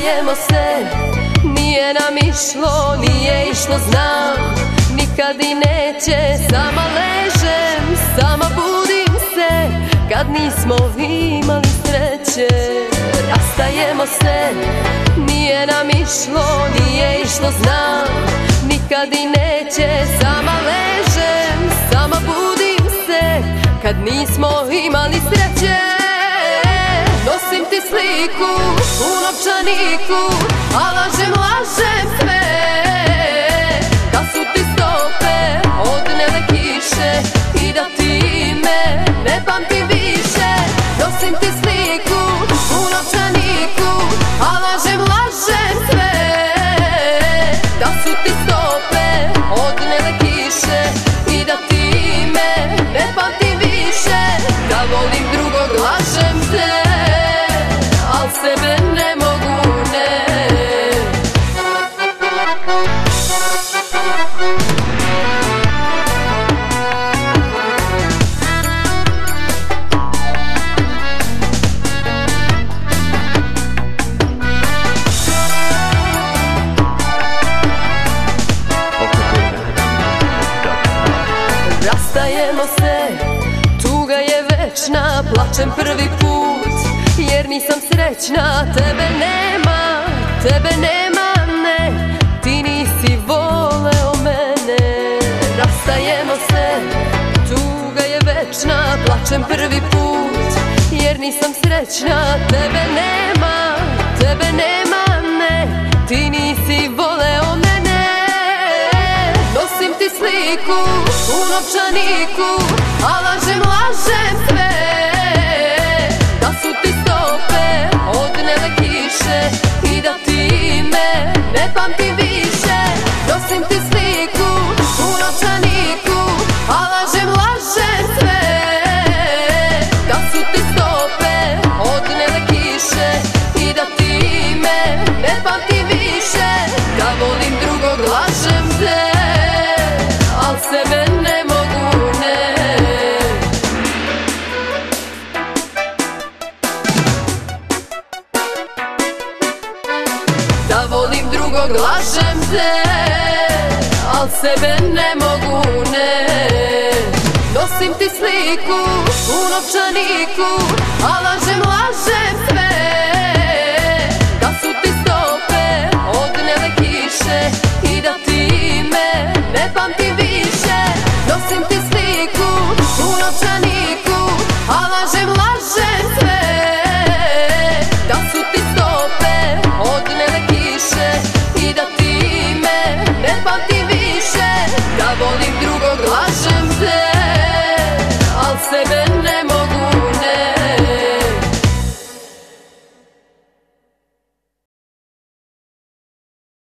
Rastajemo se, nije nam išlo, nije išlo, znam. Nikad i neće, sama ležem, sama budim se, kad nismo imali sreće. Rastajemo se, nije nam išlo, nije išlo, znam. Nikad i neće, sama ležem, sama budim se, kad nismo imali sreće. Nosim ti sliku u novčaniku, a lažem, lažem sve. Da su ti stope odnele kiše i da ti me ne pamtim više. Nosim ti sliku u novčaniku, a lažem, lažem sve. Da su ti stope odnele kiše i da ti me ne pamtim više. Da volim drugog, lažem te, al sebe ne mogu, ne. Rastajemo se, tuga je večna, plačem prvi put, jer nisam srećna. Tebe nema, ne, ti nisi voleo mene. Rastajemo se, tuga je večna, plačem prvi put, jer nisam srećna. Tebe nema, ne, ti nisi voleo mene. Nosim ti sliku u novčaniku, a lažem, lažem sve. Da su ti stope odnele kiše i da ti me ne pamtim više. Nosim ti sliku u novčaniku, a lažem, lažem sve. Da su ti stope odnele kiše i da ti me ne pamtim više. Da volim drugog, lažem te, al sebe ne mogu, ne. Da volim drugog, lažem te, al sebe ne mogu, ne. Nosim ti sliku u novčaniku, a lažem, lažem sve. Da su ti stope odnele kiše